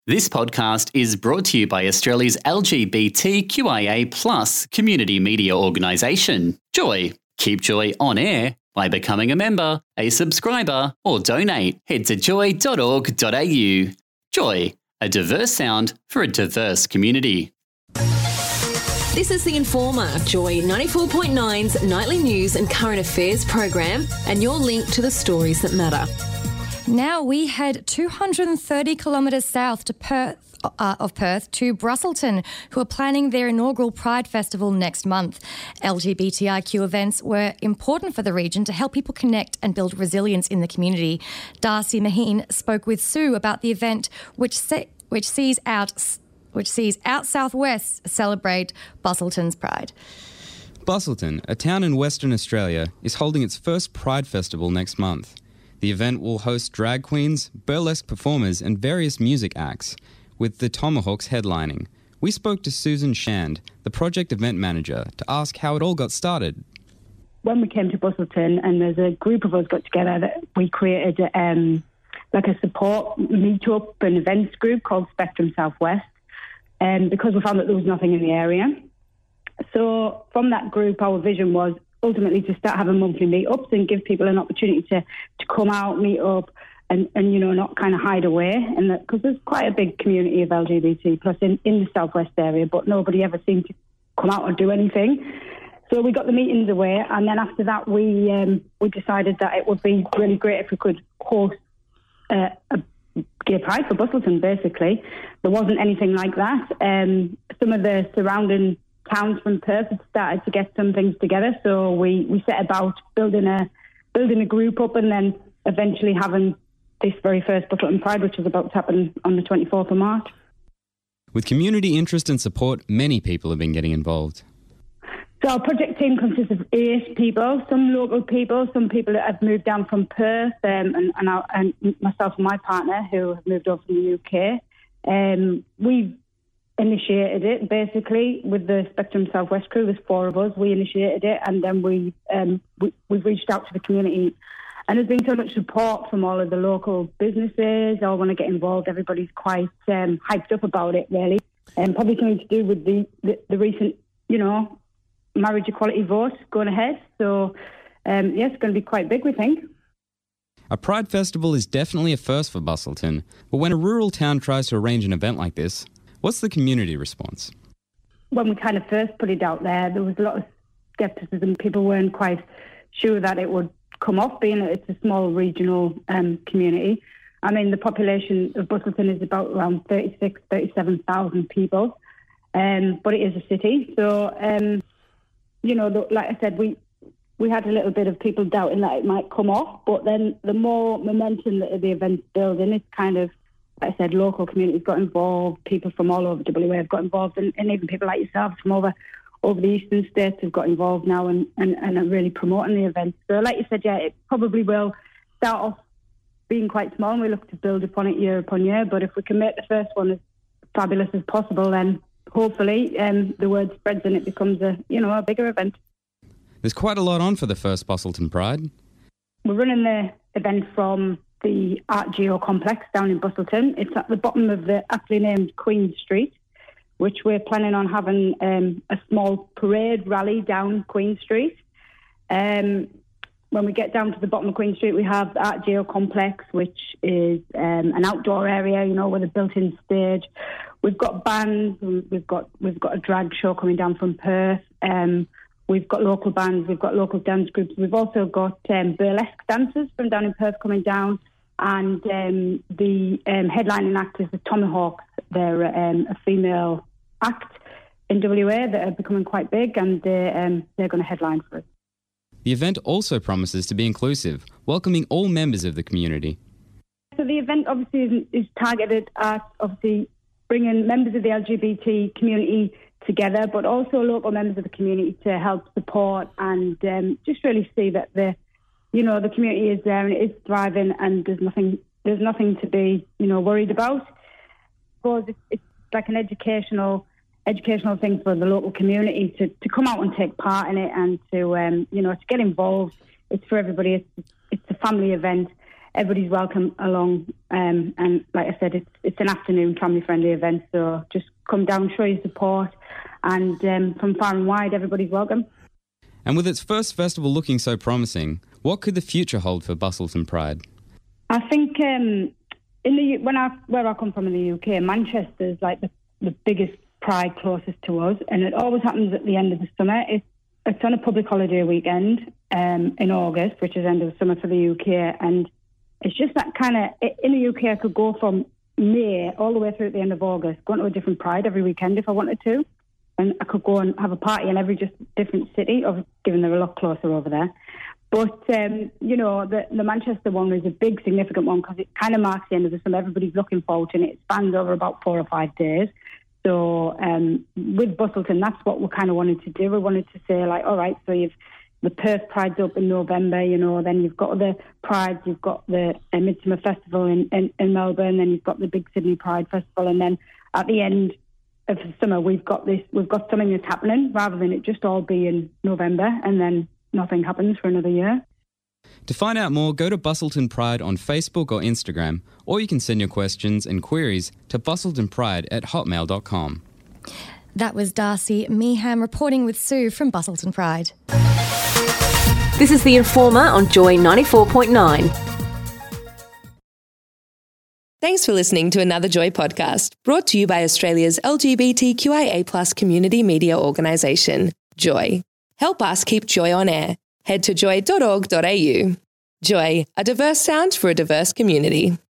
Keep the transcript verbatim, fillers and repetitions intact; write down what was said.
This podcast is brought to you by Australia's L G B T Q I A plus community media organisation, Joy. Keep Joy on air by becoming a member, a subscriber, or donate. Head to joy dot org dot a u. Joy, a diverse sound for a diverse community. This is The Informer, Joy ninety-four point nine's nightly news and current affairs program, and your link to the stories that matter. Now we head two hundred thirty kilometres south to Perth, uh, of Perth to Busselton, who are planning their inaugural Pride Festival next month. L G B T I Q events were important for the region to help people connect and build resilience in the community. Darcy Maheen spoke with Sue about the event, which se- which sees out which sees Out Southwest celebrate Busselton's Pride. Busselton, a town in Western Australia, is holding its first Pride Festival next month. The event will host drag queens, burlesque performers and various music acts, with the Tomahawks headlining. We spoke to Susan Shand, the project event manager, to ask how it all got started. When we came to Busselton and there's a group of us got together, that we created um, like a support meet-up and events group called Spectrum Southwest, um, because we found that there was nothing in the area. So from that group, our vision was ultimately to start having monthly meetups and give people an opportunity to, to come out, meet up, and, and you know, not kind of hide away. And because there's quite a big community of L G B T plus in, in the southwest area, but nobody ever seemed to come out or do anything. So we got the meetings away, and then after that, we um, we decided that it would be really great if we could host uh, a gay pride for Busselton. Basically, there wasn't anything like that. Um, some of the surrounding towns from Perth had started to get some things together, so we, we set about building a building a group up, and then eventually having this very first Busselton Pride, which is about to happen on the twenty-fourth of March. With community interest and support, many people have been getting involved. So our project team consists of eight people, some local people, some people that have moved down from Perth, um, and, and, our, and myself and my partner who have moved over from the U K. Um, we've initiated it basically with the Spectrum Southwest crew. There's four of us. We initiated it, and then we, um, we we've reached out to the community, and there's been so much support from all of the local businesses. All want to get involved. Everybody's quite um, hyped up about it, really, and probably something to do with the, the, the recent, you know, marriage equality vote going ahead. So um, yes, it's going to be quite big, we think. A Pride Festival is definitely a first for Busselton, but when a rural town tries to arrange an event like this, what's the community response? When we kind of first put it out there, there was a lot of scepticism. People weren't quite sure that it would come off, being that it's a small regional um, community. I mean, the population of Busselton is about around thirty-six, thirty-seven thousand people, um, but it is a city. So, um, you know, the, like I said, we we had a little bit of people doubting that it might come off, but then the more momentum that the event's building, it's kind of, like I said, local communities got involved, people from all over W A have got involved, and, and even people like yourself from over over the eastern states have got involved now and, and, and are really promoting the event. So like you said, yeah, it probably will start off being quite small, and we look to build upon it year upon year, but if we can make the first one as fabulous as possible, then hopefully um, the word spreads and it becomes a, you know, a bigger event. There's quite a lot on for the first Busselton Pride. We're running the event from the Art Geo complex down in Busselton. It's at the bottom of the aptly named Queen Street, which we're planning on having um, a small parade rally down Queen Street. Um, when we get down to the bottom of Queen Street, we have the Art Geo complex, which is um, an outdoor area, you know, with a built-in stage. We've got bands, we've got we've got a drag show coming down from Perth. Um, we've got local bands, we've got local dance groups. We've also got um, burlesque dancers from down in Perth coming down. And um, the um, headlining act is the Tomahawks. They're um, a female act in W A that are becoming quite big, and they're, um, they're going to headline for us. The event also promises to be inclusive, welcoming all members of the community. So the event obviously is, is targeted at obviously bringing members of the L G B T community together, but also local members of the community to help support and um, just really see that the you know, the community is there and it is thriving, and there's nothing there's nothing to be, you know, worried about. I suppose it's, it's like an educational educational thing for the local community to, to come out and take part in it, and to um, you know, to get involved. It's for everybody. It's it's a family event. everybody's welcome along. Um, and like I said, it's it's an afternoon family-friendly event, so just come down, show your support, and um, from far and wide, everybody's welcome. And with its first festival looking so promising, what could the future hold for Busselton Pride? I think um, in the when I where I come from in the U K, Manchester's like the, the biggest pride closest to us, and it always happens at the end of the summer. It's it's on a public holiday weekend um, in August, which is end of the summer for the U K, and it's just that kind of in the U K. I could go from May all the way through at the end of August, going to a different pride every weekend if I wanted to, and I could go and have a party in every just different city, of given they're a lot closer over there. But, um, you know, the, the Manchester one is a big, significant one because it kind of marks the end of the summer. Everybody's looking forward to it. It spans over about four or five days. So um, with Busselton, that's what we kind of wanted to do. We wanted to say, like, all right, so you've the Perth Pride's up in November, you know, then you've got the Prides, you've got the uh, Midsummer Festival in, in, in Melbourne, then you've got the big Sydney Pride Festival, and then at the end of the summer, we've got this, we've got something that's happening rather than it just all be in November and then nothing happens for another year. To find out more, go to Busselton Pride on Facebook or Instagram, or you can send your questions and queries to busseltonpride at hotmail dot com. That was Darcy Meeham reporting with Sue from Busselton Pride. This is The Informer on Joy ninety-four point nine. Thanks for listening to another Joy podcast, brought to you by Australia's L G B T Q I A plus community media organisation, Joy. Help us keep Joy on air. Head to joy dot org dot a u. Joy, a diverse sound for a diverse community.